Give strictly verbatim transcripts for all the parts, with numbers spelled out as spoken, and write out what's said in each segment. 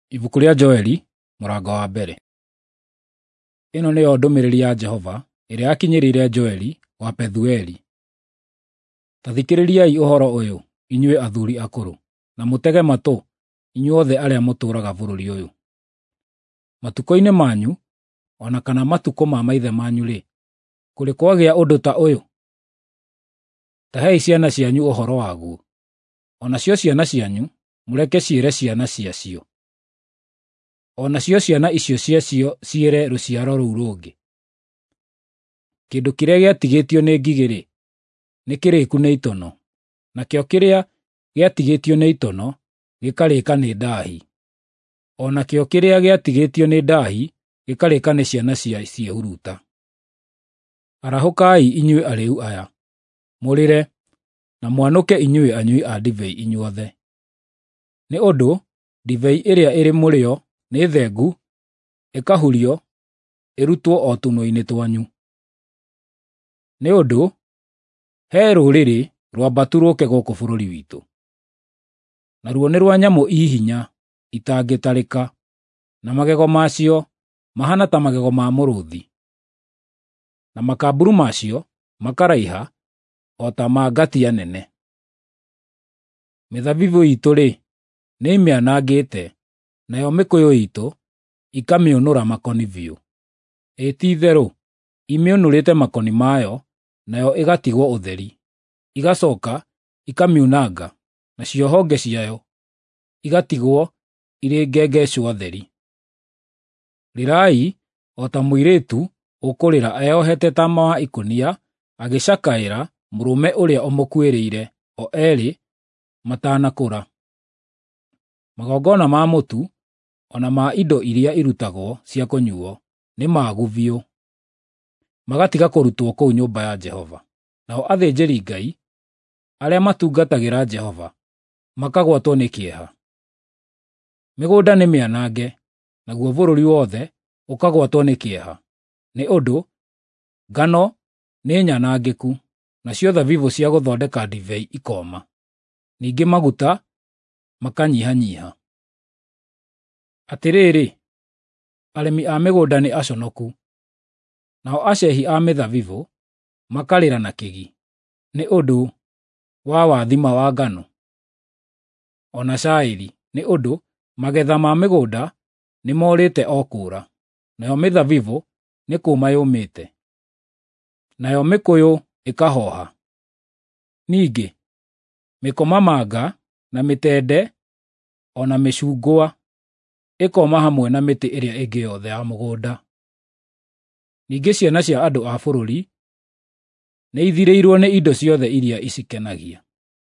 Ibuku rĩa Joeli, mũrango wa mbere. Ĩno nĩyo ndũmĩrĩri ya Jehova ĩrĩa yakinyĩrĩire Joeli wa Pethueli. Ta thikĩrĩriai ũhoro ũyũ, inyuĩ athuuri akũrũ, na mũtege matũ, inyuothe arĩa mũtũũraga bũrũri ũyũ. Matukũ-inĩ manyu, o na kana matukũ ma maithe manyu-rĩ, kũrĩ kwagĩa ũndũ ta ũyũ? Tahei ciana cianyu ũhoro waguo, o nacio ciana cianyu mũreke ciĩre ciana ciacio, o nacio ciana icio ciacio ciĩre rũciaro rũu rũngĩ. Kĩndũ kĩrĩa gĩatigĩtio nĩ ngigĩ-rĩ, nĩ kĩrĩku nĩ itono, nakĩo kĩrĩa gĩatigĩtio nĩ itono gĩkarĩka nĩ ndaahi, o nakĩo kĩrĩa gĩatigĩtio nĩ ndaahi gĩkarĩka nĩ ciana cia ciĩhuruta. Arahũkai inyuĩ arĩĩu aya, mũrĩre, na mwanũke inyuĩ anyui a ndibei inyuothe. Nĩ ũndũ ndibei ĩrĩa ĩrĩ mũrĩo nĩ thengu, ĩkahurio, ĩrutwo o tũnua-inĩ twanyu. Nĩ ũndũ, he rũrĩrĩ rwambatu rũũke gũkũ bũrũri witũ, naruo nĩ rwa nyamũ ihinya itangĩtarĩka, na magego macio mahana ta magego ma mũrũũthi, na makamburu macio makaraiha o ta ma ngatia nene. Mĩthabibũ iitũ-rĩ, nĩ imĩanangĩte, nayo mĩkũyũ iitũ ikamĩũnũra makoni biũ. Ĩ ti-itherũ, imĩũnũrĩte makoni mayo, nayo ĩgatigwo ũtheri, igacooka ikamiunanga, nacio honge ciayo igatigwo irĩ ngengecua theri. Rĩrai o ta mũirĩtu ũkũrĩra eyohete taama wa ikũnia, agĩcakaĩra mũrũme ũrĩa ũmũkuĩrĩire, o eerĩ matanakũra. Magongona ma mũtu, o na ma indo iria irutagwo cia kũnyuuo, nĩ maagu biũ, magatiga kũrutwo kũu nyũmba ya Jehova. Nao athĩnjĩri-Ngai, arĩa matungatagĩra Jehova, makagwatwo nĩ kĩeha. Mĩgũnda nĩ mĩanange, naguo bũrũri wothe ũkagwatwo nĩ kĩeha, nĩ ũndũ ngano nĩ nyanangĩku, nacio thabibũ cia gũthondeka ndibei ikooma, ningĩ maguta makanyihanyiiha. Atĩrĩrĩ, arĩmi a mĩgũnda nĩ aconoku, nao aceehi a mĩthabibũ makarĩra na kĩgi, nĩ ũndũ wa wathima wa ngano, o na cairi, nĩ ũndũ magetha ma mĩgũnda nĩ morĩte o kũũra, nayo mĩthabibũ nĩ kũũma yũmĩte, nayo mĩkũyũ ĩkahooha. Ningĩ, mĩkomamanga na mĩtende, o na mĩcungwa ĩkooma hamwe na mĩtĩ ĩrĩa ĩngĩ yothe ya mũgũnda. Ningĩ ciana cia andũ a bũrũri nĩ ithirĩirwo nĩ indo ciothe iria icikenagia.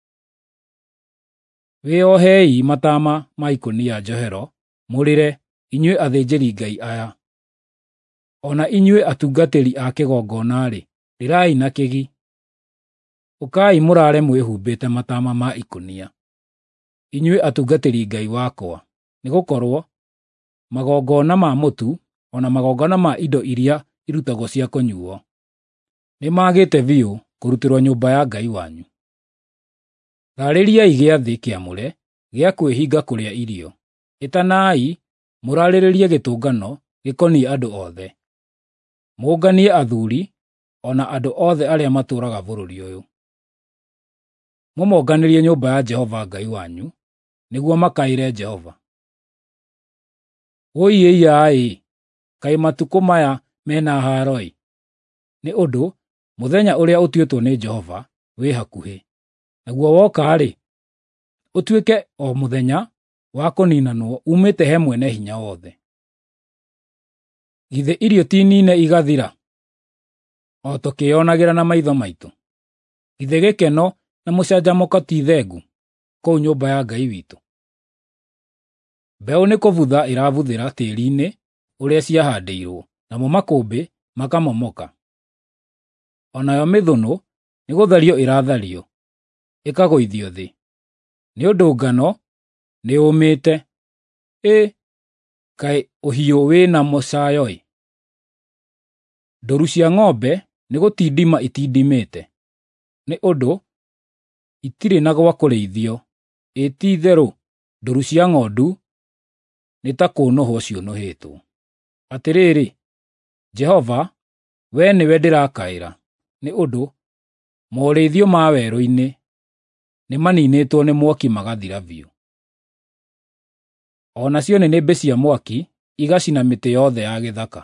Wĩohei mataama ma ikũnia njohero, mũrĩre, inyuĩ athĩnjĩri-Ngai aya. O na inyuĩ atungatĩri a kĩgongona-rĩ, rĩrai na kĩgi. Ũkai mũraare mwĩhumbĩte mataama ma ikũnia, inyuĩ atungatĩri Ngai wakwa, nĩgũkorwo magongona ma mũtu, o na magongona ma indo iria irutagwo cia kũnyuuo, nĩ magĩte biũ kũrutĩrwo nyũmba ya Ngai wanyu. Thaarĩriai gĩathĩ kĩamũre gĩa kwĩhinga kũrĩa irio. Ĩtanai mũraarĩrĩrie gĩtũngano gĩkoniĩ andũ othe. Mũnganie athuuri, o na andũ othe arĩa matũũraga bũrũri ũyũ. Mũmonganĩrie nyũmba ya Jehova Ngai wanyu, nĩguo makaĩre Jehova. Wũi-ĩiya-ĩ, kaĩ matukũ maya mena haaro-ĩ! Nĩ ũndũ mũthenya ũrĩa ũtuĩtwo nĩ Jehova wĩ hakuhĩ, naguo woka-rĩ, ũtuĩke o mũthenya wa kũniinanwo uumĩte he Mwene-Hinya-Wothe. Githĩ irio ti niine igathira, o tũkĩĩonagĩra na maitho maitũ? Githĩ gĩkeno na mũcanjamũko ti thengu kũu nyũmba ya Ngai witũ? Mbeũ nĩ kũbutha ĩrabuthĩra tĩĩri-inĩ ũrĩa ciahaandĩirwo, namo makũmbĩ makamomoka. O nayo mĩthũnũ nĩ gũthario ĩrathario, ĩkagũithio thĩ, nĩ ũndũ ngano nĩ ũũmĩte. Ĩ, kaĩ ũhiũ wĩ na mũcaayo-ĩ! Ndũũru cia ng'ombe nĩ gũtindima itindimĩte, nĩ ũndũ itirĩ na gwa kũrĩithio. Ĩ ti-itherũ, ndũũru cia ng'ondu nĩ ta kũnũhwo ciũnũhĩtwo. Atĩrĩrĩ, Jehova, wee nĩwe ndĩrakaĩra, nĩ ũndũ morĩithio ma werũ-inĩ nĩ maninĩtwo nĩ mwaki magathira biũ. O nacio nĩnĩmbĩ cia mwaki igacina mĩtĩ yothe ya gĩthaka.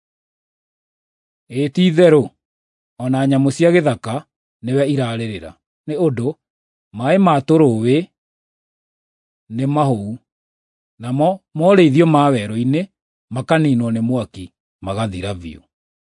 Ĩĩ ti-itherũ, o na nyamũ cia gĩthaka nĩwe irarĩrĩra, nĩ ũndũ maaĩ ma tũrũũĩ nĩ mahũu, namo morĩithio ma werũ-inĩ makaninwo nĩ mwaki magathira biũ.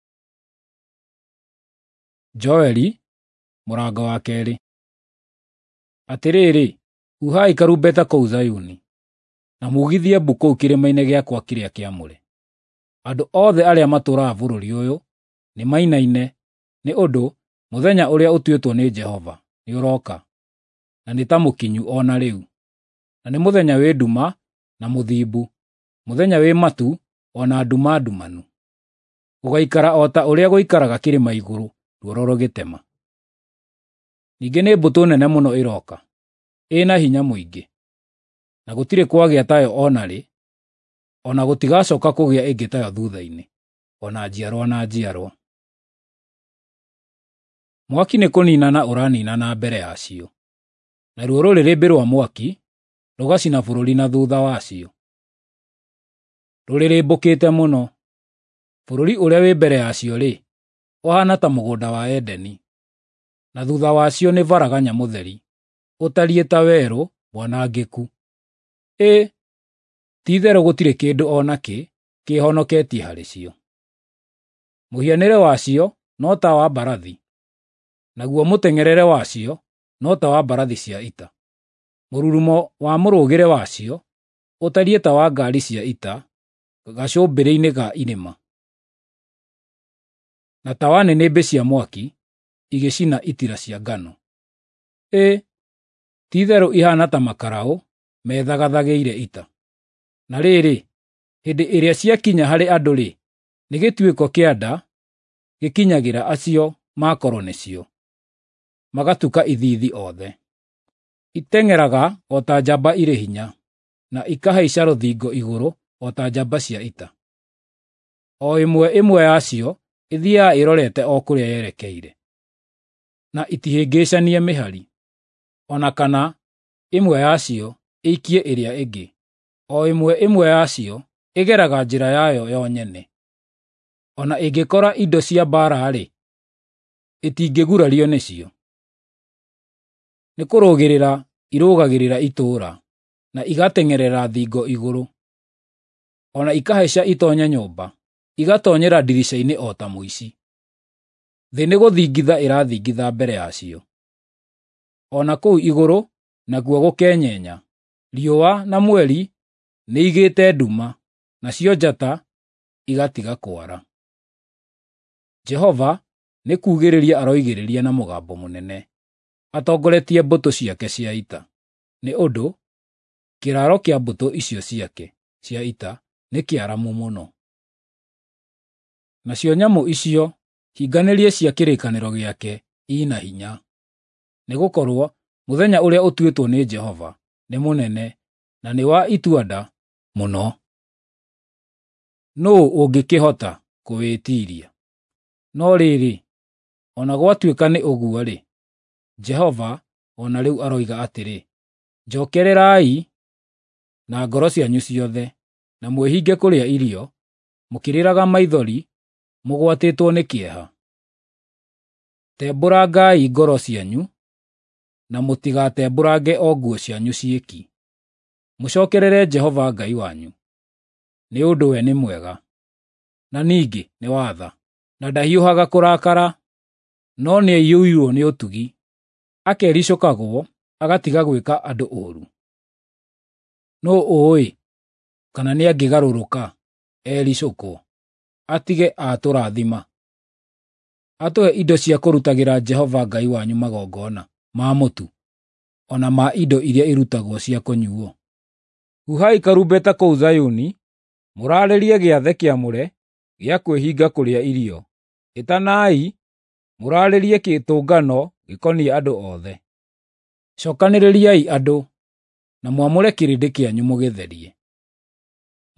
Joeli mũrango wa kerĩ. Atĩrĩrĩ, huhai karumbeta kũu Zayuni, na mugithie mbu kũu kĩrĩma-inĩ gĩakwa kĩrĩa kĩamũre. Andũ othe arĩa matũũraga bũrũri ũyũ nĩ mainaine, nĩ ũndũ mũthenya ũrĩa ũtuĩtwo nĩ Jehova nĩ ũroka, na nĩ ta mũkinyu o na rĩu. Na nĩ mũthenya wĩ nduma na mũthiimbu, mũthenya wĩ matu o na nduma ndumanu. Gũgaikara o ta ũrĩa gũikaraga kĩrĩma igũrũ ruoro rũgĩtema. Ningĩ nĩ mbũtũ nene mũno ĩroka, ĩna hinya mũingĩ, na gũtirĩ kwagĩa tayo o na rĩ, o na gũtigacooka kũgĩa ĩngĩ tayo thuutha-inĩ, o na njiarwa na njiarwa. Mwaki nĩ kũniinana ũraniinana mbere yacio, naruo rũrĩrĩmbĩ rwa mwaki rũgacina bũrũri na thuutha wacio. Rũrĩrĩmbũkĩte mũno, bũrũri ũrĩa wĩ mbere yacio-rĩ, ũhaana ta mũgũnda wa Edeni, na thuutha wacio nĩ varaganya mũtheri, ũtariĩ ta werũ mwanangĩku. Ĩ, ti-itherũ gũtirĩ kĩndũ o nakĩ kĩĩhonoketie harĩ cio. Mũhianĩre wacio no ta wa mbarathi, naguo mũteng'erere wacio no ta wa mbarathi cia ita. Mũrurumo wa mũrũgĩre wacio ũtariĩ ta wa ngaari cia ita gacũmbĩrĩ-inĩ ga irĩma, na ta wa nĩnĩmbĩ cia mwaki igĩcina itira cia ngano. Ĩ, ti-itherũ ihaana ta makaraũ methagathagĩire ita. Na rĩrĩ, hĩndĩ ĩrĩa ciakinya harĩ andũ-rĩ, nĩ gĩtuĩko kĩa nda gĩkinyagĩra acio makorwo nĩcio, magatuka ithiithi othe. Iteng'eraga o ta njamba irĩ hinya, na ikahaica rũthingo igũrũ o ta njamba cia ita. O ĩmwe ĩmwe yacio ĩthiaga ĩrorete o kũrĩa yerekeire, na itihĩngĩcanie mĩhari, o na kana ĩmwe yacio ĩikie ĩrĩa ĩngĩ. O ĩmwe ĩmwe yacio ĩgeraga njĩra yayo yo nyene. O na ĩngĩkora indo cia mbaara-rĩ, ĩtingĩgurario nĩcio. Nĩ kũrũgĩrĩra irũgagĩrĩra itũũra, na igateng'erera thingo igũrũ. O na ikahaica itoonye nyũmba, igatoonyera ndirica-inĩ o ta mũici. Thĩ nĩ gũthingitha ĩrathingitha mbere yacio. O na kũu igũrũ nakuo gũkenyenya, riũa na mweri nĩ igĩte nduma, nacio njata igatiga kwara. Jehova nĩ kuugĩrĩria aroigĩrĩria na mũgambo mũnene, atongoretie mbũtũ ciake cia ita, nĩ ũndũ kĩraaro kĩa mbũtũ icio ciake cia ita nĩ kĩaramu mũno. Nacio nyamũ icio hinganĩrie cia kĩrĩkanĩro gĩake ina hinya, nĩgũkorwo mũthenya ũrĩa ũtuĩtwo nĩ Jehova nĩ mũnene na nĩ wa itua-nda mũno. Nũũ ũngĩkĩhota kũwĩtiiria? No rĩrĩ, o na gwatuĩka nĩ ũguo-rĩ, Jehova o na rĩu aroiga atĩrĩ, njookererai na ngoro cianyu ciothe, na mwĩhinge kũrĩa irio, mũkĩrĩraga maithori, mũgwatĩtwo nĩ kĩeha. Tembũrangai ngoro cianyu, na mũtigatembũrange o nguo cianyu ciĩki. Mũcookerere Jehova Ngai wanyu, nĩ ũndũ we nĩ mwega, na ningĩ nĩ wa tha, na ndahiũhaga kũrakara, no nĩaiyũirwo nĩ ũtugi, akericũkagwo agatiga gwĩka andũ ũũru. Nũũ ũũĩ kana nĩangĩgarũrũka ericũkwo, atige atũrathima, atũhe indo cia kũrutagĩra Jehova Ngai wanyu magongona ma mũtu, o na ma indo iria irutagwo cia kũnyuuo. Huhai karumbeta kũu Zayuni, mũraarĩrie gĩathĩ kĩamũre gĩa kwĩhinga kũrĩa irio. Ĩtanai, mũraarĩrie kĩtũngano gĩkoniĩ andũ othe. Cookanĩrĩriai andũ, na mwamũre kĩrĩndĩ kĩanyu mũgĩtherie.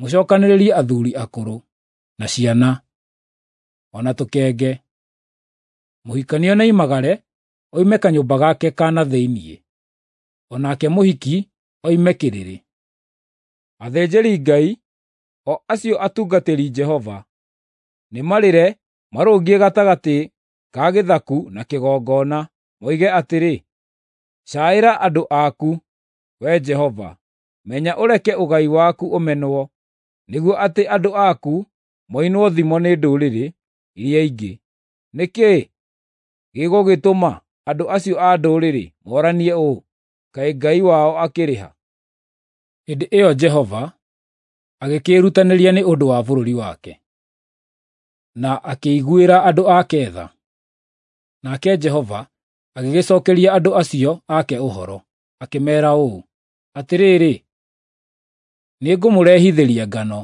mũcokanĩrĩrie athuuri akũrũ na ciana, ona tũkenge. Mũhikanio nĩoimagare oime kanyũmba gake kana thĩiniĩ, onake mũhiki oime kĩrĩrĩ. Athĩnjĩri-Ngai, o acio atungatĩri Jehova, nĩ marĩre marũngiĩ gatagatĩ ka gĩthaku na kĩgongona, moige atĩrĩ: “Caĩra andũ aku, Wee Jehova, menya ũreke ũgai waku ũmenwo, nĩguo atĩ andũ aku moinwo thimo nĩ ndũrĩrĩ iria ingĩ. Nĩ kĩĩ gĩgũgĩtũma andũ acio a ndũrĩrĩ moranie ũũ, kaĩ Ngai wao akĩrĩ ha?” Hĩndĩ ĩyo Jehova agĩkĩĩrutanĩria nĩ ũndũ wa bũrũri wake, na akĩiguĩra andũ ake tha. Nake Jehova agĩgĩcookeria andũ acio ake ũhoro, akĩmeera ũũ, atĩrĩrĩ: “Nĩngũmũrehithĩria ngano,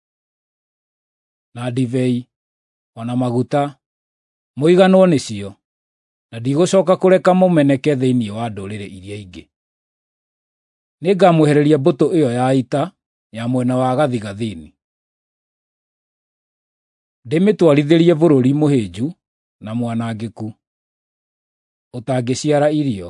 na ndibei, o na maguta, mũiganwo nĩcio, na ndigũcooka kũreka mũmeneke thĩinĩ wa ndũrĩrĩ iria ingĩ. Nĩngamwehereria mbũtũ ĩyo ya ita ya mwena wa gathigathini, ndĩmĩtwarithĩrie bũrũri mũhĩnju na mwanangĩku, ũtangĩciara irio.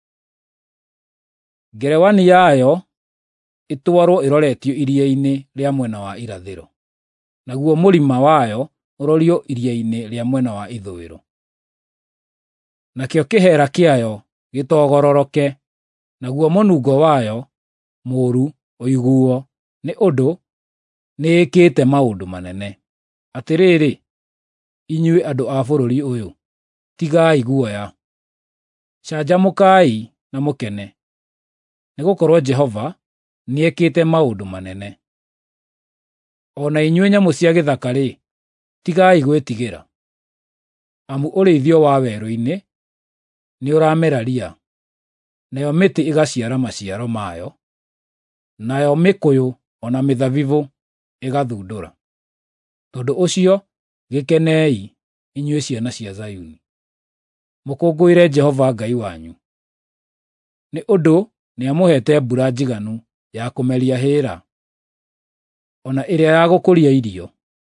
Ngerewani yayo ĩtwarwo ĩroretio iria-inĩ rĩa mwena wa irathĩro, naguo mũrima wayo ũrorio iria-inĩ rĩa mwena wa ithũĩro. Nakĩo kĩheera kĩayo gĩtogororoke, naguo mũnungo wayo mũũru ũiguo, nĩ ũndũ nĩĩkĩte maũndũ manene. Atĩrĩrĩ, inyuĩ andũ a bũrũri ũyũ, tigai guoya, canjamũkai na mũkene, nĩgũkorwo Jehova nĩekĩte maũndũ manene. O na inyuĩ nyamũ cia gĩthaka-rĩ, tigai gwĩtigĩra, amu ũrĩithio wa werũ-inĩ nĩũramera ria, nayo mĩtĩ ĩgaciara maciaro mayo, nayo mĩkũyũ o na mĩthabibũ ĩgathundũra. Tondũ ũcio gĩkenei, inyuĩ ciana cia Zayuni, mũkũngũĩre Jehova Ngai wanyu, nĩ ũndũ nĩamũheete mbura njiganu ya kũmeria hĩĩra, o na ĩrĩa ya gũkũria irio.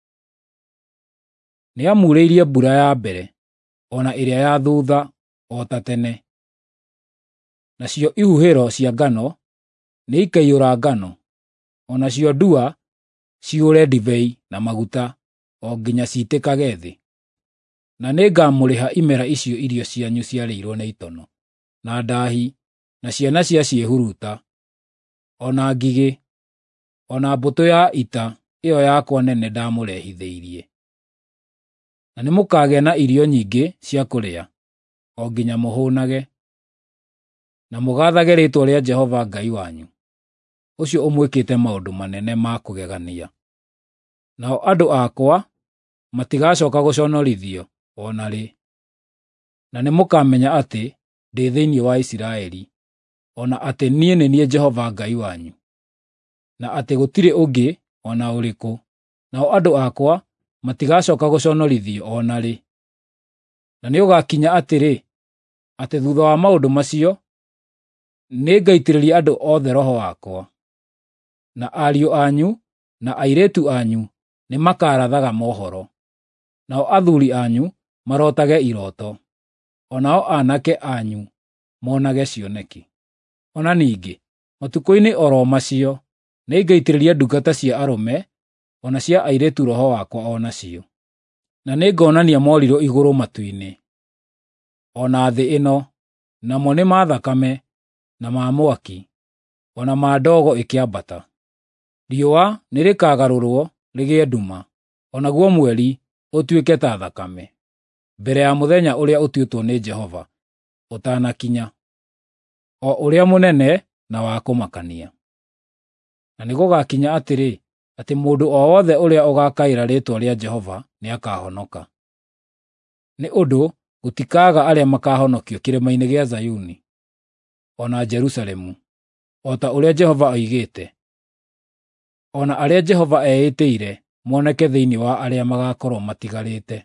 Nĩamuurĩirie mbura ya mbere, o na ĩrĩa ya thuutha, o ta tene. Nacio ihuhĩro cia ngano nĩikaiyũra ngano, o nacio ndua ciyũre ndibei na maguta, o nginya ciitĩkage thĩ. Na nĩngamũrĩha imera icio irio cianyu ciarĩirwo nĩ itono, na ndaahi, na ciana cia ciĩhuruta, o na ngigĩ, o na mbũtũ ya ita ĩyo yakwa nene ndamũrehithĩirie. Na nĩmũkagĩa na irio nyingĩ cia kũrĩa, o nginya mũhũũnage, na mũgaathage rĩĩtwa rĩa Jehova Ngai wanyu, ũcio ũmwĩkĩte maũndũ manene ma kũgegania. Nao andũ akwa matigacooka gũconorithio o na rĩ. Na nĩmũkamenya atĩ ndĩ thĩinĩ wa Isiraeli, o na atĩ niĩ nĩ niĩ Jehova Ngai wanyu, na atĩ gũtirĩ ũngĩ o na ũrĩkũ. Nao andũ akwa matigacooka gũconorithio o na rĩ. Na nĩũgakinya atĩrĩ, atĩ thuutha wa maũndũ macio, nĩngaitĩrĩria andũ othe Roho wakwa, na ariũ anyu na airĩtu anyu nĩmakarathaga mohoro, nao athuuri anyu marotage irooto, o nao aanake anyu monage cioneki. O na ningĩ, matukũ-inĩ o ro macio nĩngaitĩrĩria ndungata cia arũme o na cia airĩtu Roho wakwa o nacio, na nĩngonania morirũ igũrũ matu-inĩ, o na thĩ ĩno, namo nĩ ma thakame, na ma mwaki, o na ma ndogo ĩkĩambata. Riũa nĩrĩkagarũrwo rĩgĩe nduma, o naguo mweri ũtuĩke ta thakame, mbere ya mũthenya ũrĩa ũtuĩtwo nĩ Jehova ũtanakinya, o ũrĩa mũnene na wa kũmakania. Na nĩgũgakinya atĩrĩ, atĩ mũndũ o wothe ũrĩa ũgakaĩra rĩĩtwa rĩa Jehova nĩakahonoka. Nĩ ũndũ gũtikaaga arĩa makahonokio kĩrĩma-inĩ gĩa Zayuni, o na Jerusalemu, o ta ũrĩa Jehova oigĩte, o na arĩa Jehova eĩtĩire moneke thĩinĩ wa arĩa magaakorwo matigarĩte.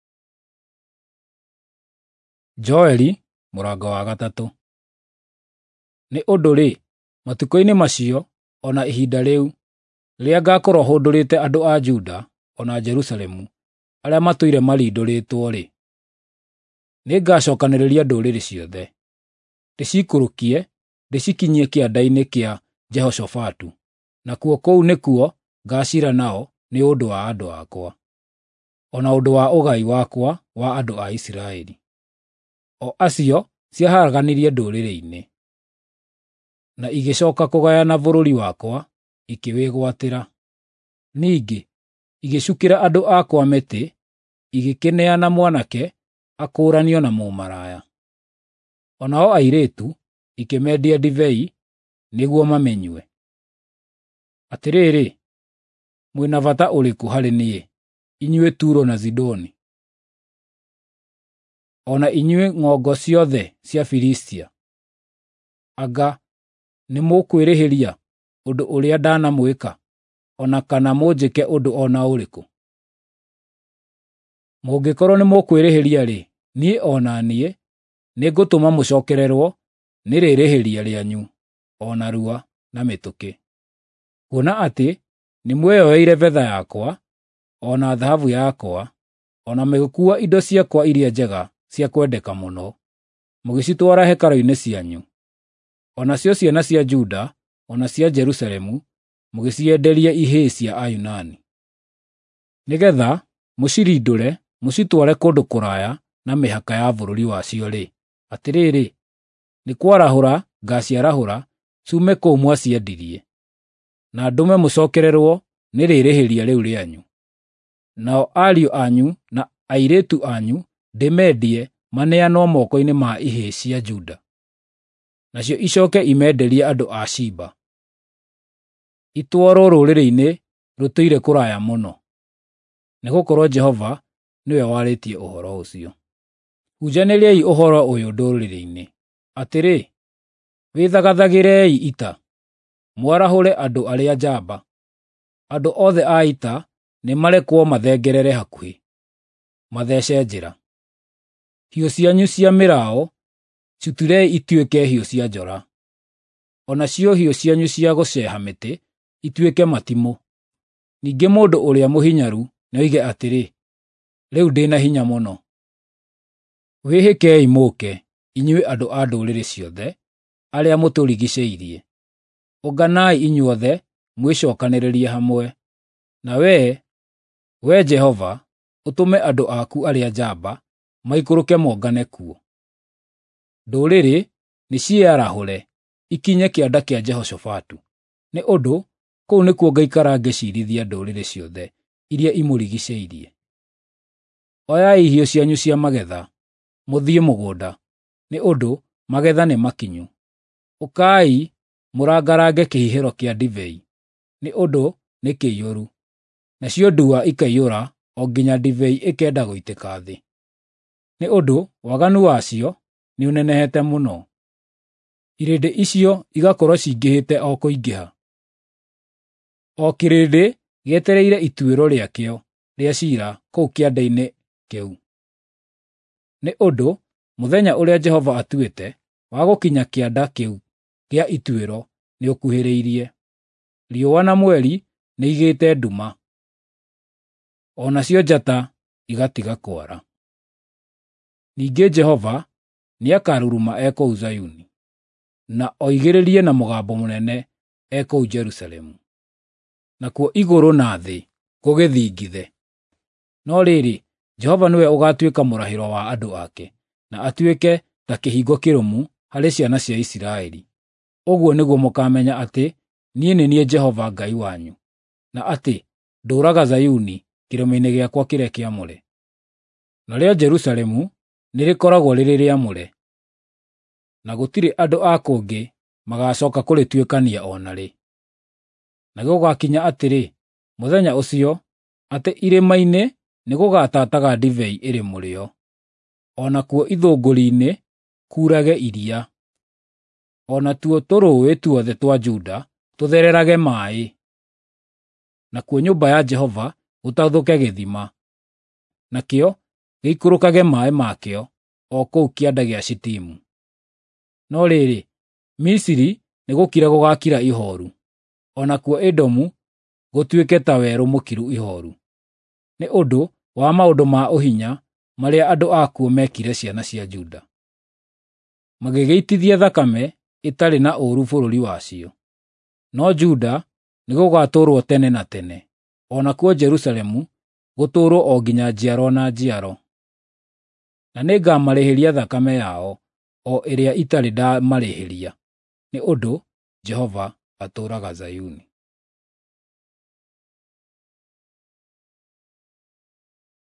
Joeli mũrango wa gatatũ. Nĩ ũndũ-rĩ, matukũ-inĩ macio, o na ihinda rĩu, rĩrĩa ngakorwo hũndũrĩte andũ a Juda o na Jerusalemu arĩa matũire marindũrĩtwo-rĩ, nĩngacookanĩrĩria ndũrĩrĩ ciothe, ndĩcikũrũkie, ndĩcikinyie kĩanda-inĩ kĩa Jehoshafatu, nakuo kũu nĩkuo ngaacira nao nĩ ũndũ wa andũ akwa, o na ũndũ wa ũgai wakwa wa andũ a Isiraeli, o acio ciaharaganirie ndũrĩrĩ-inĩ, na igĩcooka kũgayana bũrũri wakwa, ikĩwĩgwatĩra. Ningĩ igĩcukĩra andũ akwa mĩtĩ, igĩkĩneana mwanake akũũranio na mũmaraya. O nao airĩtu ikĩmendia ndibei nĩguo mamĩnyue. Atĩrĩrĩ, mwĩna bata ũrĩkũ harĩ niĩ, inyuĩ Turo na Zidoni? O na inyuĩ ng'ongo ciothe cia Filistia, anga nĩmũkwĩrĩhĩria ũndũ ũrĩa ndanamwĩka, o na kana mũnjĩke ũndũ o na ũrĩkũ? Mũngĩkorwo nĩmũkwĩrĩhĩria-rĩ, niĩ o na niĩ nĩngũtũma mũcookererwo nĩ rĩrĩhĩria rĩanyu, o narua na mĩtũkĩ. Kuona atĩ nĩmweyoeire betha yakwa, o na thahabu yakwa, o na mũgĩkuua indo ciakwa iria njega cia kwendeka mũno, mũgĩcitwara hekarũ-inĩ cianyu, o nacio ciana cia Juda o na cia Jerusalemu mũgĩcienderia ihĩĩ cia Ayunani, nĩgeetha mũcirindũre mũcitware kũndũ kũraya na mĩhaka ya bũrũri wacio-rĩ, atĩrĩrĩ, nĩ kwarahũra ngaaciarahũra ciume kũu mwaciendirie, na ndũme mũcookererwo nĩ rĩrĩhĩria rĩu rĩanyu. Nao ariũ anyu na airĩtu anyu ndĩmendie maneanwo moko-inĩ ma ihĩĩ cia Juda, nacio icooke imenderie andũ a Shiba, itwarwo rũrĩrĩ-inĩ rũtũire kũraya mũno, nĩgũkorwo Jehova nĩwe warĩtie ũhoro ũcio. Hunjanĩriai ũhoro ũyũ ndũrĩrĩ-inĩ, atĩrĩ, wĩthagathagĩrei ita, mwarahũre andũ arĩa njamba, andũ othe a ita nĩmarekwo mathengerere hakuhĩ, mathece njĩra. Hiũ cianyu cia mĩraũ citurei ituĩke hiũ cia njora, o nacio hiũ cianyu cia gũceeha mĩtĩ ituĩke matimũ. Ningĩ mũndũ ũrĩa mũhinyaru nĩoige atĩrĩ, rĩu ndĩ na hinya mũno. Wĩhĩkei mũũke, inyuĩ andũ a ndũrĩrĩ ciothe arĩa mũtũrigicĩirie, ũnganai inyuothe mwĩcookanĩrĩrie hamwe, na wee, wee Jehova, ũtũme andũ aku arĩa njamba maikũrũke mongane kuo. Ndũrĩrĩ nĩciarahũre ikinye kĩanda kĩa Jehoshafatu, nĩ ũndũ kũu nĩkuo ngaikara ngĩciirithia ndũrĩrĩ ciothe iria imũrigicĩirie. Oyai hiũ cianyu cia magetha, mũthiĩ mũgũnda, nĩ ũndũ magetha nĩ makinyu. Ũkai mũrangarange kĩhihĩro kĩa ndibei, nĩ ũndũ nĩ kĩiyũru, nacio ndua ikaiyũra o nginya ndibei ĩkenda gũitĩka thĩ, nĩ ũndũ waganu wacio nĩũnenehete mũno. Irĩndĩ icio igakorwo cingĩhĩte o kũingĩha, o kĩrĩndĩ gĩetereire ituĩro rĩakĩo rĩa ciira kũu kĩanda-inĩ kĩu. Nĩ ũndũ mũthenya ũrĩa Jehova atuĩte wa gũkinya kĩanda kĩu gĩa ituĩro nĩũkuhĩrĩirie. Riũa na mweri nĩigĩte nduma, o nacio njata igatiga kwara. Ningĩ Jehova nĩakaruruma ekũu Zayuni, na oigĩrĩrie na mũgambo mũnene ekũu Jerusalemu, nakuo igũrũ na thĩ gũgĩthingithe. No rĩrĩ, Jehova nĩwe ũgaatuĩka mũrahĩro wa andũ ake, na atuĩke ta kĩhingo kĩrũmu harĩ ciana cia Isiraeli. Ũguo nĩguo mũkaamenya atĩ niĩ nĩ niĩ Jehova Ngai wanyu, na atĩ ndũũraga Zayuni kĩrĩma-inĩ gĩakwa kĩrĩa kĩamũre. Narĩo Jerusalemu nĩrĩkoragwo rĩrĩ rĩamũre, na gũtirĩ andũ a kũngĩ magacooka kũrĩtuĩkania o narĩ. Na gũgakinya atĩrĩ, mũthenya ũcio, atĩ irĩma-inĩ nĩgũgatataga ndibei ĩrĩ mũrĩo, o nakuo ithũngũri-inĩ kuurage iria, o natuo tũrũũĩ tuothe twa Juda tũthererage maaĩ, nakuo nyũmba ya Jehova gũtathũke gĩthima, nakĩo gĩikũrũkage maaĩ makĩo o kũu kĩanda gĩa Shitimu. No rĩrĩ, Misiri nĩgũkira gũgakira ihooru, o nakuo Edomu gũtuĩke ta werũ mũkiru ihooru, nĩ ũndũ wa maũndũ ma ũhinya marĩa andũ akuo mekire ciana cia Juda. Magĩgĩitithia thakame ĩtarĩ na ũũru bũrũri wacio. No Juda nĩ gũgatũũrwo tene na tene, o nakuo Jerusalemu gũtũũrwo o nginya njiaro na njiaro. Na nĩngamarĩhĩria thakame yao, o ĩrĩa itarĩ ndamarĩhĩria, nĩ ũndũ Jehova atũũraga Zayuni.